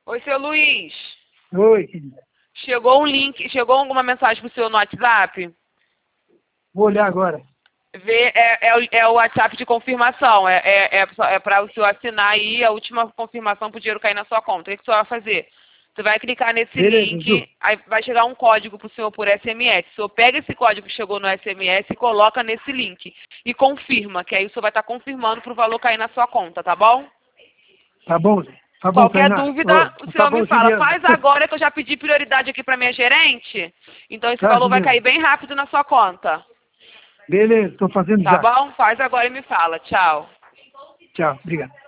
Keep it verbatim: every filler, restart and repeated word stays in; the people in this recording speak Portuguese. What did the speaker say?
Oi, seu Luiz. Oi, querida. Chegou um link, chegou alguma mensagem pro seu no WhatsApp? Vou olhar agora. Vê, é, é, o- é o WhatsApp de confirmação. É, é, é, só- é para o senhor assinar aí a última confirmação para o dinheiro cair na sua conta. O que, que o senhor vai fazer? Você vai clicar nesse Beleza, link, Ju. aí vai chegar um código para o senhor por S M S. O senhor pega esse código que chegou no S M S e coloca nesse link. E confirma, que aí o senhor vai estar confirmando para o valor cair na sua conta, tá bom? Tá bom, Zé. Tá bom, Qualquer Tainá. dúvida, o Ô, tá senhor me bom, fala. Juliana. Faz agora que eu já pedi prioridade aqui para minha gerente. Então esse Tá, valor vai Juliana. cair bem rápido na sua conta. Beleza, tô fazendo Tá já. bom? Faz agora e me fala. Tchau. Tchau, obrigado.